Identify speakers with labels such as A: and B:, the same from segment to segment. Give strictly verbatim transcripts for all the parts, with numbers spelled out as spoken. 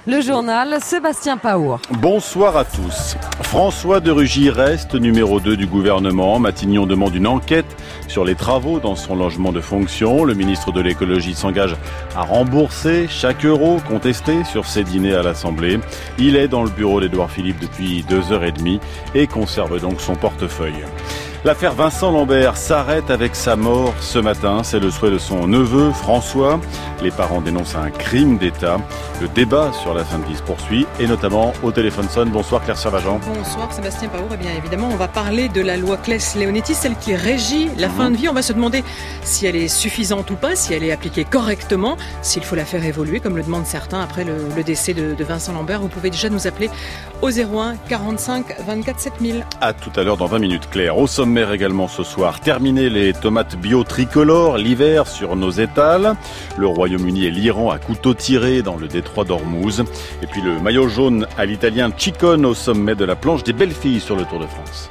A: Le journal, Sébastien Paour.
B: Bonsoir à tous. François de Rugy reste numéro deux du gouvernement. Matignon demande une enquête sur les travaux dans son logement de fonction. Le ministre de l'écologie s'engage à rembourser chaque euro contesté sur ses dîners à l'Assemblée. Il est dans le bureau d'Édouard Philippe depuis deux heures et demie et conserve donc son portefeuille. L'affaire Vincent Lambert s'arrête avec sa mort ce matin. C'est le souhait de son neveu François. Les parents dénoncent un crime d'État. Le débat sur la fin de vie se poursuit et notamment au téléphone sonne. Bonsoir Claire Servagent.
C: Bonsoir Sébastien Paour. Eh bien évidemment, on va parler de la loi Claes-Leonetti, celle qui régit la mmh. fin de vie. On va se demander si elle est suffisante ou pas, si elle est appliquée correctement, s'il faut la faire évoluer comme le demandent certains après le, le décès de, de Vincent Lambert. Vous pouvez déjà nous appeler au zéro un quarante-cinq vingt-quatre sept mille.
B: À tout à l'heure dans vingt minutes Claire. Au sommet également ce soir. Terminer les tomates bio tricolores l'hiver sur nos étals. Le Royaume-Uni et l'Iran à couteau tiré dans le détroit d'Ormuz. Et puis le maillot jaune à l'italien Ciccone au sommet de la planche des belles filles sur le Tour de France.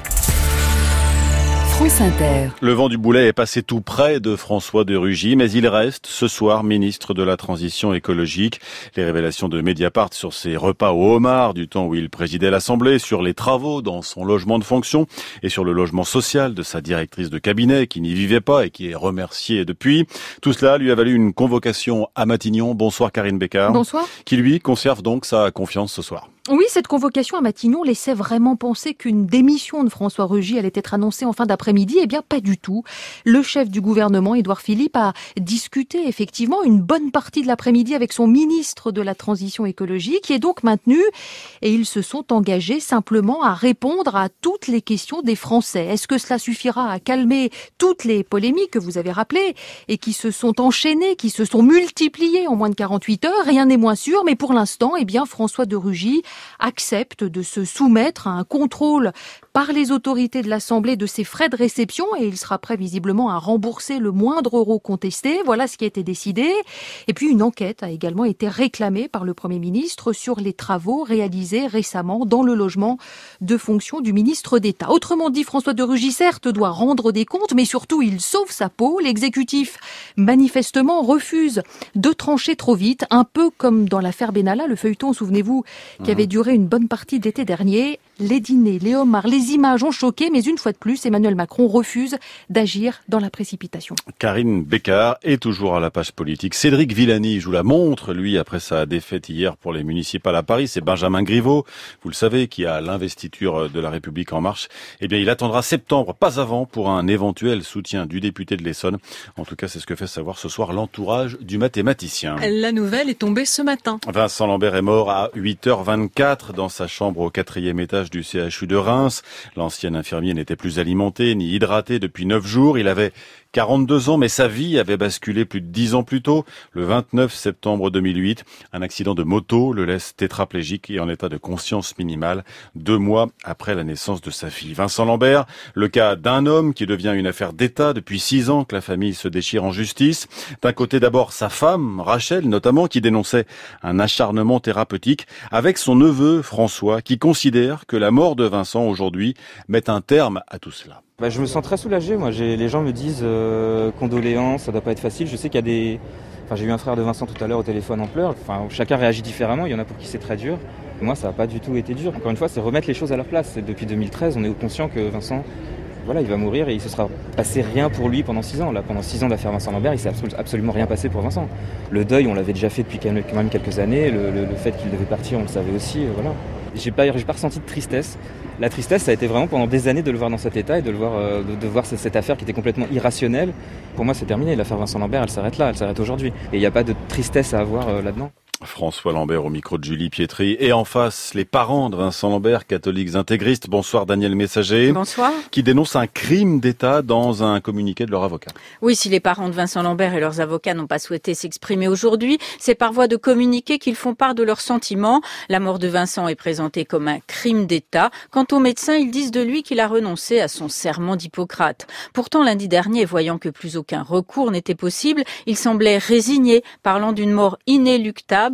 A: France Inter.
B: Le vent du boulet est passé tout près de François de Rugy, mais il reste ce soir ministre de la Transition écologique. Les révélations de Mediapart sur ses repas au homard du temps où il présidait l'Assemblée, sur les travaux dans son logement de fonction et sur le logement social de sa directrice de cabinet qui n'y vivait pas et qui est remerciée depuis. Tout cela lui a valu une convocation à Matignon. Bonsoir Karine Bécard.
D: Bonsoir.
B: Qui lui conserve donc sa confiance ce soir.
D: Oui, cette convocation à Matignon laissait vraiment penser qu'une démission de François Rugy allait être annoncée en fin d'après-midi. Eh bien, pas du tout. Le chef du gouvernement, Édouard Philippe, a discuté effectivement une bonne partie de l'après-midi avec son ministre de la Transition écologique, qui est donc maintenu. Et ils se sont engagés simplement à répondre à toutes les questions des Français. Est-ce que cela suffira à calmer toutes les polémiques que vous avez rappelées et qui se sont enchaînées, qui se sont multipliées en moins de quarante-huit heures? Rien n'est moins sûr, mais pour l'instant, eh bien, François de Rugy accepte de se soumettre à un contrôle par les autorités de l'Assemblée de ses frais de réception et il sera prêt visiblement à rembourser le moindre euro contesté. Voilà ce qui a été décidé. Et puis une enquête a également été réclamée par le Premier ministre sur les travaux réalisés récemment dans le logement de fonction du ministre d'État. Autrement dit, François de Rugy, certes, doit rendre des comptes, mais surtout il sauve sa peau. L'exécutif, manifestement, refuse de trancher trop vite, un peu comme dans l'affaire Benalla, le feuilleton, souvenez-vous, qui avait duré une bonne partie de l'été dernier. Les dîners, les homards, les images ont choqué, mais une fois de plus, Emmanuel Macron refuse d'agir dans la précipitation.
B: Karine Bécard est toujours à la page politique. Cédric Villani joue la montre, lui, après sa défaite hier pour les municipales à Paris. C'est Benjamin Griveaux, vous le savez, qui a l'investiture de La République En Marche. Eh bien, il attendra septembre, pas avant, pour un éventuel soutien du député de l'Essonne. En tout cas, c'est ce que fait savoir ce soir l'entourage du mathématicien.
C: La nouvelle est tombée ce matin.
B: Vincent Lambert est mort à huit heures vingt-quatre dans sa chambre au quatrième étage du C H U de Reims. L'ancien infirmier n'était plus alimenté ni hydraté depuis neuf jours. Il avait quarante-deux ans, mais sa vie avait basculé plus de dix ans plus tôt, le vingt-neuf septembre deux mille huit. Un accident de moto le laisse tétraplégique et en état de conscience minimale, deux mois après la naissance de sa fille. Vincent Lambert, le cas d'un homme qui devient une affaire d'État depuis six ans que la famille se déchire en justice. D'un côté d'abord sa femme, Rachel notamment, qui dénonçait un acharnement thérapeutique, avec son neveu François, qui considère que la mort de Vincent aujourd'hui met un terme à tout cela.
E: Bah, je me sens très soulagé. Moi, j'ai, les gens me disent euh, condoléances, ça doit pas être facile. Je sais qu'il y a des. Enfin, j'ai eu un frère de Vincent tout à l'heure au téléphone en pleurs. Enfin, chacun réagit différemment. Il y en a pour qui c'est très dur. Moi, ça n'a pas du tout été dur. Encore une fois, c'est remettre les choses à leur place. Et depuis deux mille treize, on est conscient que Vincent, voilà, il va mourir et il se sera passé rien pour lui pendant six ans. Là, pendant six ans d'affaire Vincent Lambert, il s'est absolument rien passé pour Vincent. Le deuil, on l'avait déjà fait depuis quand même quelques années. Le, le, le fait qu'il devait partir, on le savait aussi. Voilà. J'ai pas, j'ai pas ressenti de tristesse. La tristesse, ça a été vraiment pendant des années de le voir dans cet état et de le voir, euh, de, de voir cette affaire qui était complètement irrationnelle. Pour moi, c'est terminé. L'affaire Vincent Lambert, elle s'arrête là, elle s'arrête aujourd'hui. Et il n'y a pas de tristesse à avoir euh, là-dedans.
B: François Lambert au micro de Julie Pietri. Et en face, les parents de Vincent Lambert, catholiques intégristes. Bonsoir Daniel Messager.
F: Bonsoir.
B: Qui dénonce un crime d'État dans un communiqué de leur avocat.
F: Oui, si les parents de Vincent Lambert et leurs avocats n'ont pas souhaité s'exprimer aujourd'hui, c'est par voie de communiqué qu'ils font part de leurs sentiments. La mort de Vincent est présentée comme un crime d'État. Quant aux médecins, ils disent de lui qu'il a renoncé à son serment d'Hippocrate. Pourtant, lundi dernier, voyant que plus aucun recours n'était possible, il semblait résigné, parlant d'une mort inéluctable.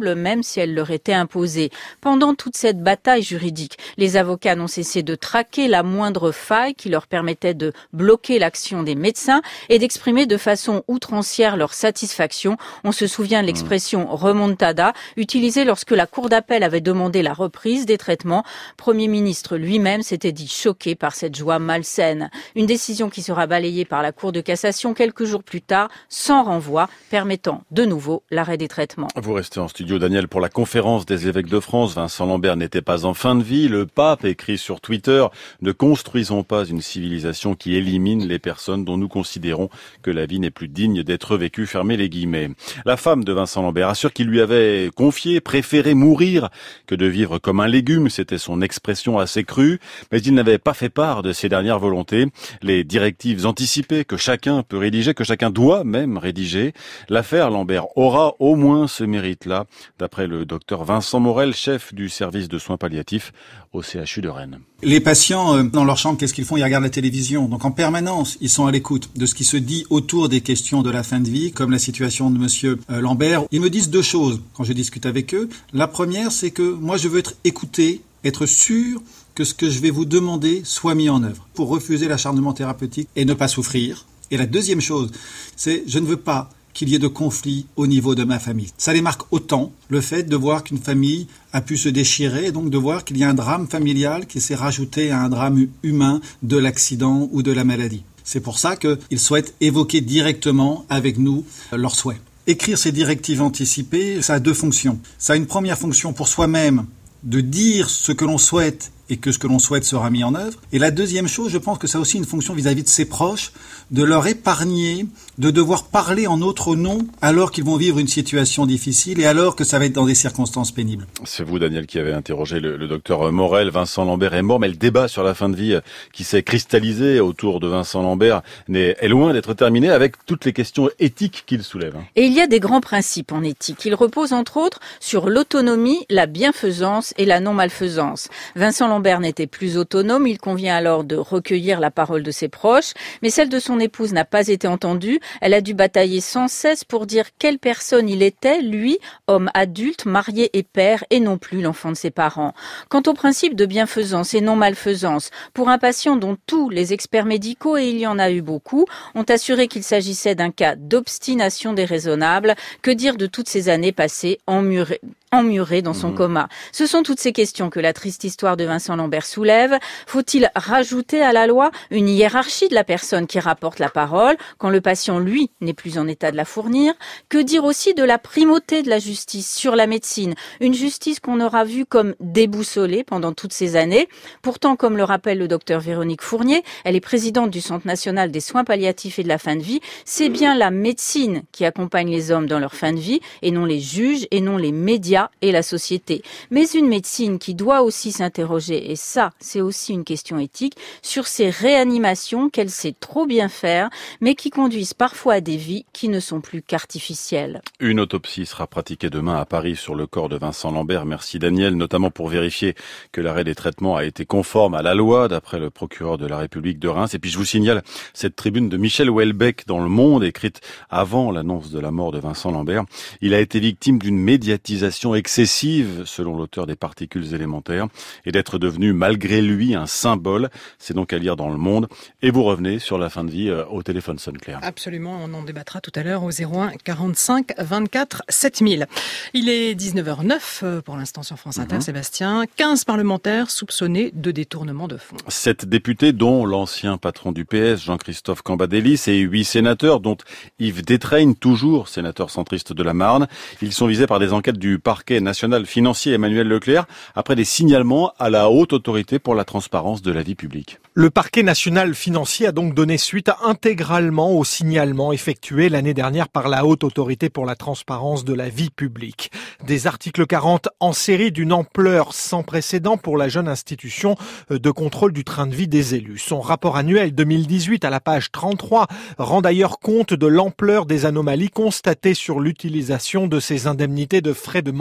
F: coupable, même si elle leur était imposée. Pendant toute cette bataille juridique, les avocats n'ont cessé de traquer la moindre faille qui leur permettait de bloquer l'action des médecins et d'exprimer de façon outrancière leur satisfaction. On se souvient de l'expression remontada, utilisée lorsque la Cour d'appel avait demandé la reprise des traitements. Premier ministre lui-même s'était dit choqué par cette joie malsaine. Une décision qui sera balayée par la Cour de cassation quelques jours plus tard, sans renvoi, permettant de nouveau l'arrêt des traitements.
B: Vous restez en studio, Daniel, pour la conférence des évêques de France. Vincent Lambert n'était pas en fin de vie. Le pape écrit sur Twitter « Ne construisons pas une civilisation qui élimine les personnes dont nous considérons que la vie n'est plus digne d'être vécue ». Fermez les guillemets. La femme de Vincent Lambert assure qu'il lui avait confié préférer mourir que de vivre comme un légume. C'était son expression assez crue, mais il n'avait pas fait part de ses dernières volontés. Les directives anticipées que chacun peut rédiger, que chacun doit même rédiger. L'affaire Lambert aura au moins ce mérite-là, d'après le docteur Vincent Morel, chef du service de soins palliatifs au C H U de Rennes.
G: Les patients, euh, dans leur chambre, qu'est-ce qu'ils font? Ils regardent la télévision. Donc en permanence, ils sont à l'écoute de ce qui se dit autour des questions de la fin de vie, comme la situation de monsieur euh, Lambert. Ils me disent deux choses quand je discute avec eux. La première, c'est que moi, je veux être écouté, être sûr que ce que je vais vous demander soit mis en œuvre pour refuser l'acharnement thérapeutique et ne pas souffrir. Et la deuxième chose, c'est je ne veux pas qu'il y ait de conflits au niveau de ma famille. Ça les marque autant, le fait de voir qu'une famille a pu se déchirer, et donc de voir qu'il y a un drame familial qui s'est rajouté à un drame humain de l'accident ou de la maladie. C'est pour ça qu'ils souhaitent évoquer directement avec nous leurs souhaits. Écrire ces directives anticipées, ça a deux fonctions. Ça a une première fonction pour soi-même, de dire ce que l'on souhaite et que ce que l'on souhaite sera mis en œuvre. Et la deuxième chose, je pense que ça a aussi une fonction vis-à-vis de ses proches, de leur épargner, de devoir parler en notre nom alors qu'ils vont vivre une situation difficile et alors que ça va être dans des circonstances pénibles.
B: C'est vous, Daniel, qui avez interrogé le, le docteur Morel. Vincent Lambert est mort, mais le débat sur la fin de vie qui s'est cristallisé autour de Vincent Lambert est, est loin d'être terminé avec toutes les questions éthiques qu'il soulève.
F: Et il y a des grands principes en éthique. Ils reposent entre autres sur l'autonomie, la bienfaisance et la non-malfaisance. Vincent Lambert n'était plus autonome, il convient alors de recueillir la parole de ses proches, mais celle de son épouse n'a pas été entendue. Elle a dû batailler sans cesse pour dire quelle personne il était, lui, homme adulte, marié et père, et non plus l'enfant de ses parents. Quant au principe de bienfaisance et non-malfaisance, pour un patient dont tous les experts médicaux, et il y en a eu beaucoup, ont assuré qu'il s'agissait d'un cas d'obstination déraisonnable, que dire de toutes ces années passées emmurées emmuré dans son mmh. coma. Ce sont toutes ces questions que la triste histoire de Vincent Lambert soulève. Faut-il rajouter à la loi une hiérarchie de la personne qui rapporte la parole quand le patient, lui, n'est plus en état de la fournir? Que dire aussi de la primauté de la justice sur la médecine? Une justice qu'on aura vue comme déboussolée pendant toutes ces années. Pourtant, comme le rappelle le docteur Véronique Fournier, elle est présidente du Centre national des soins palliatifs et de la fin de vie. C'est bien la médecine qui accompagne les hommes dans leur fin de vie et non les juges et non les médias et la société. Mais une médecine qui doit aussi s'interroger, et ça, c'est aussi une question éthique, sur ces réanimations qu'elle sait trop bien faire, mais qui conduisent parfois à des vies qui ne sont plus qu'artificielles.
B: Une autopsie sera pratiquée demain à Paris sur le corps de Vincent Lambert. Merci Daniel, notamment pour vérifier que l'arrêt des traitements a été conforme à la loi, d'après le procureur de la République de Reims. Et puis je vous signale cette tribune de Michel Houellebecq dans Le Monde, écrite avant l'annonce de la mort de Vincent Lambert. Il a été victime d'une médiatisation excessive, selon l'auteur des Particules élémentaires, et d'être devenu malgré lui un symbole. C'est donc à lire dans Le Monde. Et vous revenez sur la fin de vie euh, au téléphone sonne Claire.
C: Absolument, on en débattra tout à l'heure au zéro un quarante-cinq vingt-quatre sept mille. Il est dix-neuf heures neuf pour l'instant sur France Inter, mmh. Sébastien. quinze parlementaires soupçonnés de détournement de fonds.
B: Sept députés, dont l'ancien patron du P S, Jean-Christophe Cambadélis, et huit sénateurs, dont Yves Détraigne, toujours sénateur centriste de la Marne. Ils sont visés par des enquêtes du parquet national financier Emmanuel Leclerc, après des signalements à la Haute Autorité pour la transparence de la vie publique.
H: Le parquet national financier a donc donné suite intégralement aux signalements effectués l'année dernière par la Haute Autorité pour la transparence de la vie publique. Des articles quarante en série d'une ampleur sans précédent pour la jeune institution de contrôle du train de vie des élus. Son rapport annuel deux mille dix-huit à la page trente-trois rend d'ailleurs compte de l'ampleur des anomalies constatées sur l'utilisation de ces indemnités de frais de mandat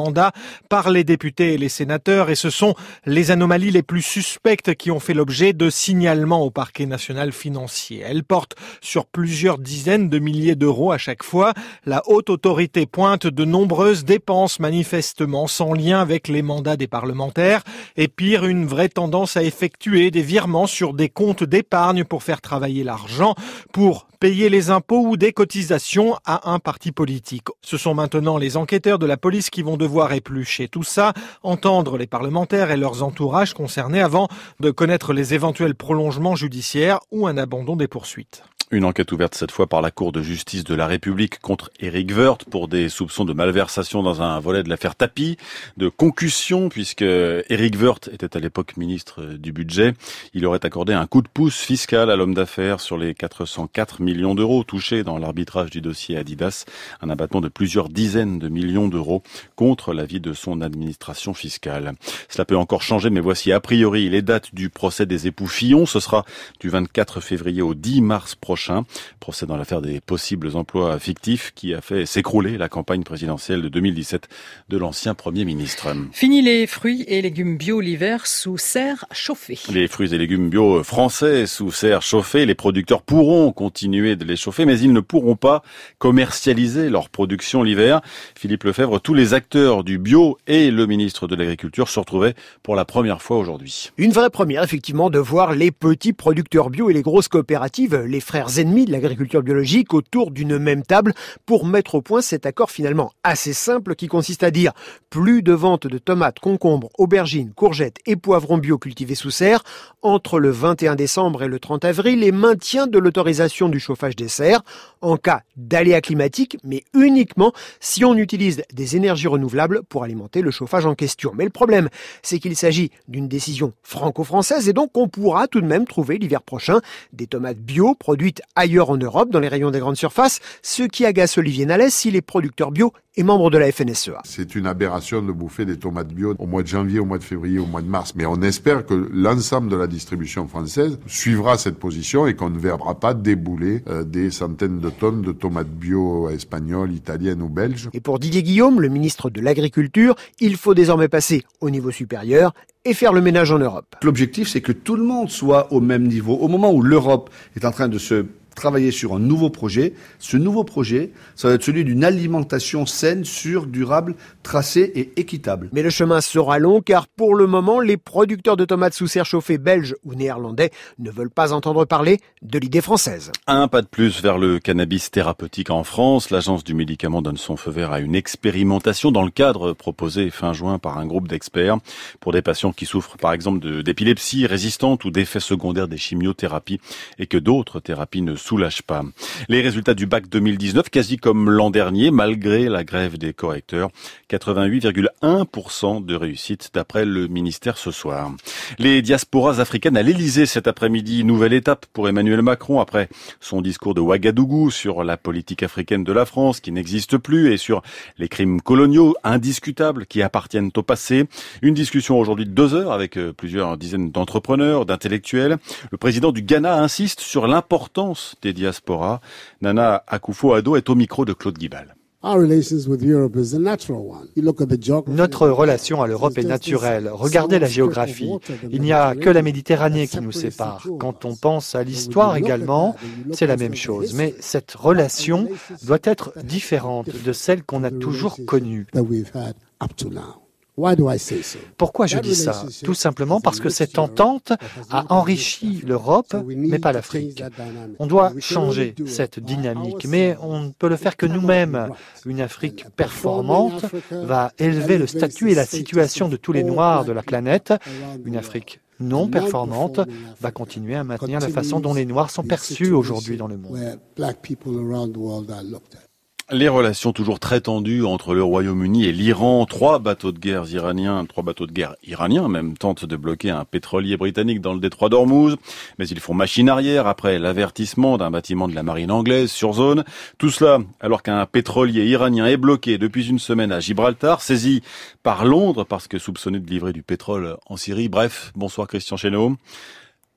H: mandat par les députés et les sénateurs, et ce sont les anomalies les plus suspectes qui ont fait l'objet de signalements au parquet national financier. Elles portent sur plusieurs dizaines de milliers d'euros à chaque fois. La haute autorité pointe de nombreuses dépenses manifestement sans lien avec les mandats des parlementaires, et pire, une vraie tendance à effectuer des virements sur des comptes d'épargne pour faire travailler l'argent, pour payer les impôts ou des cotisations à un parti politique. Ce sont maintenant les enquêteurs de la police qui vont devoir éplucher tout ça, entendre les parlementaires et leurs entourages concernés avant de connaître les éventuels prolongements judiciaires ou un abandon des poursuites.
B: Une enquête ouverte cette fois par la Cour de justice de la République contre Éric Woerth pour des soupçons de malversation dans un volet de l'affaire Tapie, de concussion, puisque Éric Woerth était à l'époque ministre du Budget. Il aurait accordé un coup de pouce fiscal à l'homme d'affaires sur les quatre cent quatre millions d'euros touchés dans l'arbitrage du dossier Adidas, un abattement de plusieurs dizaines de millions d'euros contre l'avis de son administration fiscale. Cela peut encore changer, mais voici a priori les dates du procès des époux Fillon. Ce sera du vingt-quatre février au dix mars prochain. Procès dans l'affaire des possibles emplois fictifs qui a fait s'écrouler la campagne présidentielle de deux mille dix-sept de l'ancien Premier ministre.
C: Fini les fruits et légumes bio l'hiver sous serre chauffée.
B: Les fruits et légumes bio français sous serre chauffée, les producteurs pourront continuer de les chauffer, mais ils ne pourront pas commercialiser leur production l'hiver. Philippe Lefebvre, tous les acteurs du bio et le ministre de l'Agriculture se retrouvaient pour la première fois aujourd'hui.
I: Une vraie première, effectivement, de voir les petits producteurs bio et les grosses coopératives, les frères ennemis de l'agriculture biologique, autour d'une même table pour mettre au point cet accord finalement assez simple qui consiste à dire plus de vente de tomates, concombres, aubergines, courgettes et poivrons bio cultivés sous serre entre le vingt et un décembre et le trente avril et maintien de l'autorisation du chauffage des serres en cas d'aléas climatiques, mais uniquement si on utilise des énergies renouvelables pour alimenter le chauffage en question. Mais le problème, c'est qu'il s'agit d'une décision franco-française et donc on pourra tout de même trouver l'hiver prochain des tomates bio produites ailleurs en Europe, dans les rayons des grandes surfaces, ce qui agace Olivier Nalès s'il est producteur bio et membre de la F N S E A.
J: C'est une aberration de bouffer des tomates bio au mois de janvier, au mois de février, au mois de mars. Mais on espère que l'ensemble de la distribution française suivra cette position et qu'on ne verra pas débouler euh, des centaines de tonnes de tomates bio espagnoles, italiennes ou belges.
I: Et pour Didier Guillaume, le ministre de l'Agriculture, il faut désormais passer au niveau supérieur et faire le ménage en Europe.
K: L'objectif, c'est que tout le monde soit au même niveau. Au moment où l'Europe est en train de se travailler sur un nouveau projet, ce nouveau projet, ça va être celui d'une alimentation saine, sûre, durable, tracée et équitable.
I: Mais le chemin sera long car pour le moment, les producteurs de tomates sous serre chauffée belges ou néerlandais ne veulent pas entendre parler de l'idée française.
B: Un pas de plus vers le cannabis thérapeutique en France. L'agence du médicament donne son feu vert à une expérimentation dans le cadre proposé fin juin par un groupe d'experts pour des patients qui souffrent par exemple de, d'épilepsie résistante ou d'effets secondaires des chimiothérapies et que d'autres thérapies ne soulage pas. Les résultats du bac deux mille dix-neuf, quasi comme l'an dernier, malgré la grève des correcteurs. quatre-vingt-huit virgule un pour cent de réussite d'après le ministère ce soir. Les diasporas africaines à l'Elysée cet après-midi. Nouvelle étape pour Emmanuel Macron après son discours de Ouagadougou sur la politique africaine de la France qui n'existe plus et sur les crimes coloniaux indiscutables qui appartiennent au passé. Une discussion aujourd'hui de deux heures avec plusieurs dizaines d'entrepreneurs, d'intellectuels. Le président du Ghana insiste sur l'importance des diasporas. Nana Akufo-Addo est au micro de Claude Guibal.
L: Notre relation à l'Europe est naturelle. Regardez la géographie. Il n'y a que la Méditerranée qui nous sépare. Quand on pense à l'histoire également, c'est la même chose. Mais cette relation doit être différente de celle qu'on a toujours connue. Pourquoi je dis ça? Tout simplement parce que cette entente a enrichi l'Europe, mais pas l'Afrique. On doit changer cette dynamique, mais on ne peut le faire que nous-mêmes. Une Afrique performante va élever le statut et la situation de tous les Noirs de la planète. Une Afrique non performante va continuer à maintenir la façon dont les Noirs sont perçus aujourd'hui dans le monde.
B: Les relations toujours très tendues entre le Royaume-Uni et l'Iran. Trois bateaux de guerre iraniens, trois bateaux de guerre iraniens même tentent de bloquer un pétrolier britannique dans le détroit d'Ormuz. Mais ils font machine arrière après l'avertissement d'un bâtiment de la marine anglaise sur zone. Tout cela alors qu'un pétrolier iranien est bloqué depuis une semaine à Gibraltar, saisi par Londres parce que soupçonné de livrer du pétrole en Syrie. Bref, bonsoir Christian Chesneau.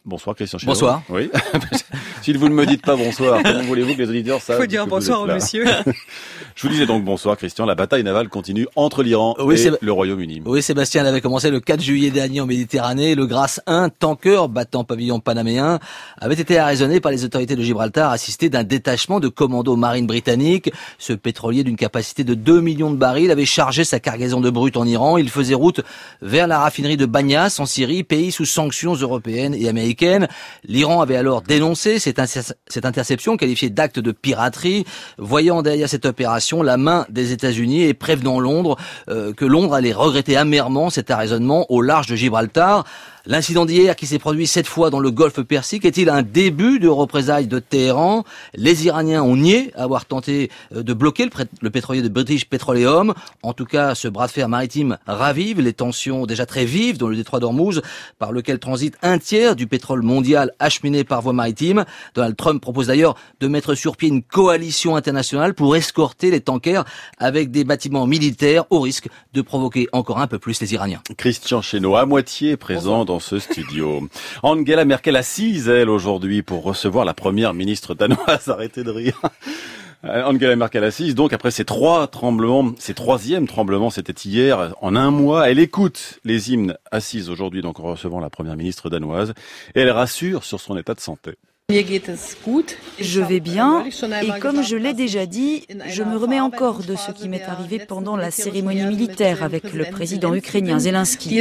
B: Bonsoir Christian Chénaud.
M: Bonsoir.
B: Oui. Si vous ne me dites pas bonsoir, comment voulez-vous que les auditeurs savent?
C: Il faut dire bonsoir au monsieur.
B: Je vous disais donc bonsoir Christian, la bataille navale continue entre l'Iran oui, et le Royaume-Uni.
M: Oui Sébastien, elle avait commencé le quatre juillet dernier en Méditerranée. Le Grace un, tanker battant pavillon panaméen, avait été arraisonné par les autorités de Gibraltar, assisté d'un détachement de commandos marines britanniques. Ce pétrolier d'une capacité de deux millions de barils avait chargé sa cargaison de brut en Iran. Il faisait route vers la raffinerie de Banyas en Syrie, pays sous sanctions européennes et américaines. L'Iran avait alors dénoncé cette, inter- cette interception qualifiée d'acte de piraterie, voyant derrière cette opération la main des États-Unis et prévenant Londres euh, que Londres allait regretter amèrement cet arraisonnement au large de Gibraltar. L'incident d'hier qui s'est produit cette fois dans le golfe Persique est-il un début de représailles de Téhéran? Les Iraniens ont nié avoir tenté de bloquer le, pré- le pétrolier de British Petroleum. En tout cas, ce bras de fer maritime ravive les tensions déjà très vives dans le détroit d'Ormuz, par lequel transite un tiers du pétrole mondial acheminé par voie maritime. Donald Trump propose d'ailleurs de mettre sur pied une coalition internationale pour escorter les tankers avec des bâtiments militaires, au risque de provoquer encore un peu plus les Iraniens.
B: Christian Chénaud, à moitié présent dans ce studio. Angela Merkel assise, elle, aujourd'hui, pour recevoir la première ministre danoise. Arrêtez de rire. Angela Merkel assise, donc, après ces trois tremblements, ces troisièmes tremblements, c'était hier, en un mois. Elle écoute les hymnes assise aujourd'hui, donc, en recevant la première ministre danoise. Et elle rassure sur son état de santé.
N: Je vais bien et comme je l'ai déjà dit, je me remets encore de ce qui m'est arrivé pendant la cérémonie militaire avec le président ukrainien Zelensky.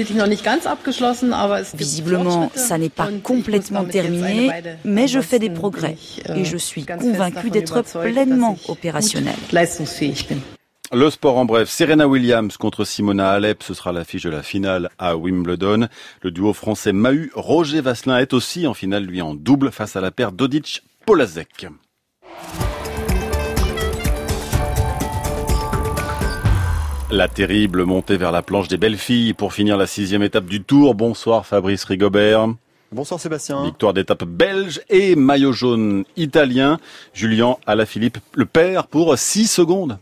N: Visiblement, ça n'est pas complètement terminé, mais je fais des progrès et je suis convaincue d'être pleinement opérationnelle.
B: Le sport en bref, Serena Williams contre Simona Halep, ce sera l'affiche de la finale à Wimbledon. Le duo français Mahut-Roger Vasselin est aussi en finale, lui, en double face à la paire Dodic-Polasek. La terrible montée vers la planche des belles filles pour finir la sixième étape du Tour. Bonsoir Fabrice Rigobert.
O: Bonsoir Sébastien.
B: Victoire d'étape belge et maillot jaune italien. Julien Alaphilippe le perd pour six secondes.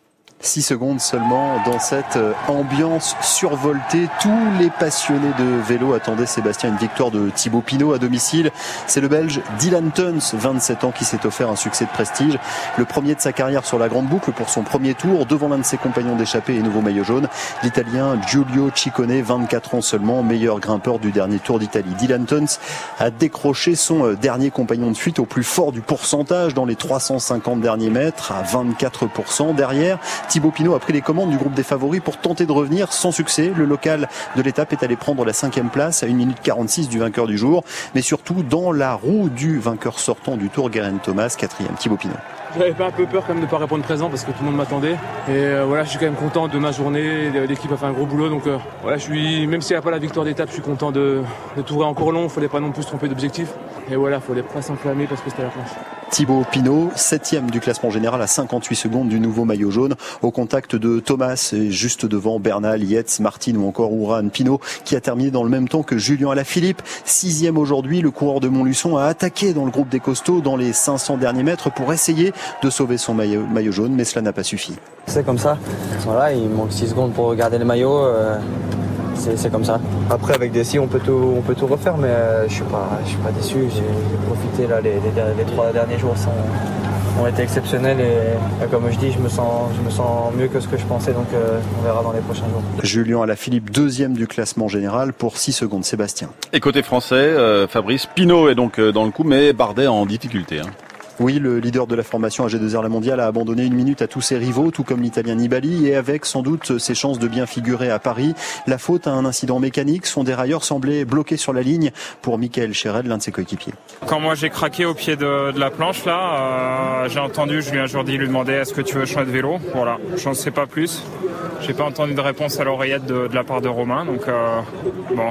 O: six secondes seulement dans cette ambiance survoltée. Tous les passionnés de vélo attendaient, Sébastien, une victoire de Thibaut Pinot à domicile. C'est le Belge Dylan Teuns, vingt-sept ans, qui s'est offert un succès de prestige. Le premier de sa carrière sur la grande boucle pour son premier tour, devant l'un de ses compagnons d'échappée et nouveau maillot jaune, l'Italien Giulio Ciccone, vingt-quatre ans seulement, meilleur grimpeur du dernier Tour d'Italie. Dylan Teuns a décroché son dernier compagnon de fuite au plus fort du pourcentage dans les trois cent cinquante derniers mètres, à vingt-quatre pour cent. Derrière, Thibaut Pinot a pris les commandes du groupe des favoris pour tenter de revenir sans succès. Le local de l'étape est allé prendre la cinquième place à une minute quarante-six du vainqueur du jour, mais surtout dans la roue du vainqueur sortant du Tour, Geraint Thomas, quatrième. Thibaut Pinot.
P: J'avais pas un peu peur quand même de ne pas répondre présent parce que tout le monde m'attendait. Et euh, voilà, je suis quand même content de ma journée. L'équipe a fait un gros boulot, donc euh, voilà, je suis, même s'il n'y a pas la victoire d'étape, je suis content de, de tourner encore long. Il ne fallait pas non plus se tromper d'objectif. Et voilà, il ne fallait pas s'enflammer parce que c'était la planche.
O: Thibaut Pinot, septième du classement général à cinquante-huit secondes du nouveau maillot jaune, au contact de Thomas, juste devant Bernal, Yates, Martin ou encore Uran. Pinot qui a terminé dans le même temps que Julien Alaphilippe, sixième aujourd'hui. Le coureur de Montluçon a attaqué dans le groupe des costauds dans les cinq cents derniers mètres pour essayer de sauver son maillot, maillot jaune, mais cela n'a pas suffi.
Q: C'est comme ça, voilà, il manque six secondes pour regarder le maillot. Euh... C'est, c'est comme ça. Après, avec Dessy, on peut tout, on peut tout refaire, mais euh, je suis pas, je suis pas déçu. J'ai, j'ai profité là, les, les, les trois derniers jours sont, ont été exceptionnels et, et comme je dis, je me sens, je me sens mieux que ce que je pensais. Donc, euh, on verra dans les prochains jours.
O: Julien Alaphilippe, deuxième du classement général pour six secondes. Sébastien.
B: Et côté français, euh, Fabrice Pinot est donc dans le coup, mais Bardet en difficulté. Hein.
O: Oui, le leader de la formation A G deux R La Mondiale a abandonné une minute à tous ses rivaux, tout comme l'Italien Nibali, et avec sans doute ses chances de bien figurer à Paris. La faute à un incident mécanique, son dérailleur semblait bloqué sur la ligne pour Michael Chered, l'un de ses coéquipiers.
R: Quand moi j'ai craqué au pied de, de la planche là, euh, j'ai entendu Julien Jourdi lui demander est-ce que tu veux changer de vélo. Voilà, j'en sais pas plus. J'ai pas entendu de réponse à l'oreillette de, de la part de Romain, donc euh, bon.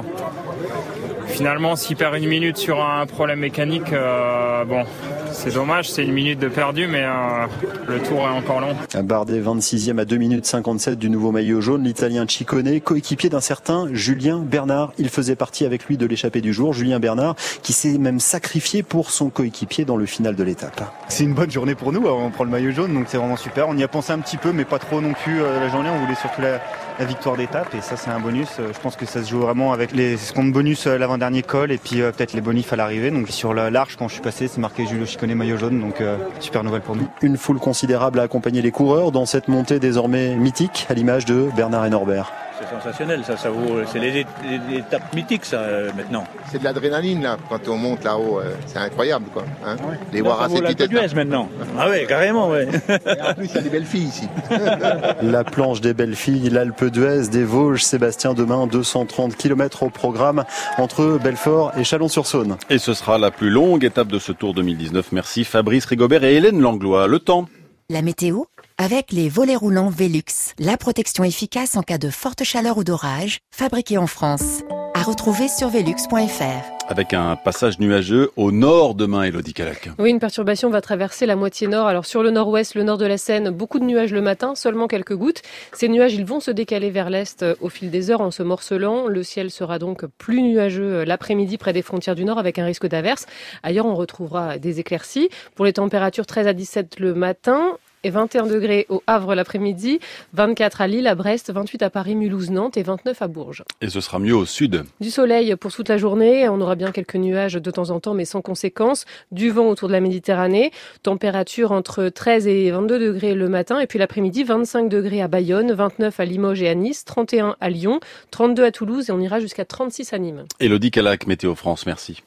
R: Finalement, s'il perd une minute sur un problème mécanique, euh, bon, c'est dommage, c'est une minute de perdu, mais euh, le tour est encore long.
O: Bardet, vingt-sixième à deux minutes cinquante-sept du nouveau maillot jaune, l'Italien Ciccone, coéquipier d'un certain Julien Bernard. Il faisait partie avec lui de l'échappée du jour, Julien Bernard, qui s'est même sacrifié pour son coéquipier dans le final de l'étape.
S: C'est une bonne journée pour nous, on prend le maillot jaune, donc c'est vraiment super. On y a pensé un petit peu, mais pas trop non plus la journée, on voulait surtout la, la victoire d'étape et ça c'est un bonus. Je pense que ça se joue vraiment avec les comptes bonus l'avant-dernier col et puis euh, peut-être les bonifs à l'arrivée. Donc sur l'arche quand je suis passé c'est marqué Giulio Ciccone maillot jaune, donc euh, super nouvelle pour nous.
O: Une foule considérable a accompagné les coureurs dans cette montée désormais mythique à l'image de Bernard et Norbert.
T: C'est sensationnel, ça, ça vaut, c'est les, les, les étapes mythiques, ça, euh, maintenant.
U: C'est de l'adrénaline, là, quand on monte là-haut, euh, c'est incroyable, quoi. Hein,
T: ouais.
U: Les voir à cette vitesse.
T: L'Alpe d'Huez, maintenant. Ah ouais, carrément, ouais.
U: Et en plus, il y a des belles filles, ici.
O: La planche des belles filles, l'Alpe d'Huez, des Vosges, Sébastien, demain, deux cent trente kilomètres au programme entre Belfort et Chalon-sur-Saône.
B: Et ce sera la plus longue étape de ce Tour deux mille dix-neuf. Merci Fabrice Rigobert et Hélène Langlois. Le temps.
V: La météo avec les volets roulants Velux, la protection efficace en cas de forte chaleur ou d'orage, fabriquée en France. À retrouver sur velux point f r.
B: Avec un passage nuageux au nord demain, Élodie Calac.
W: Oui, une perturbation va traverser la moitié nord. Alors sur le nord-ouest, le nord de la Seine, beaucoup de nuages le matin, seulement quelques gouttes. Ces nuages, ils vont se décaler vers l'est au fil des heures en se morcelant. Le ciel sera donc plus nuageux l'après-midi près des frontières du nord avec un risque d'averse. Ailleurs, on retrouvera des éclaircies. Pour les températures, treize à dix-sept le matin. Et vingt et un degrés au Havre l'après-midi, vingt-quatre à Lille, à Brest, vingt-huit à Paris, Mulhouse, Nantes et vingt-neuf à Bourges.
B: Et ce sera mieux au sud.
W: Du soleil pour toute la journée, on aura bien quelques nuages de temps en temps mais sans conséquence, du vent autour de la Méditerranée, température entre treize et vingt-deux degrés le matin et puis l'après-midi vingt-cinq degrés à Bayonne, vingt-neuf à Limoges et à Nice, trente et un à Lyon, trente-deux à Toulouse et on ira jusqu'à trente-six à Nîmes.
B: Élodie Calac, Météo France, merci.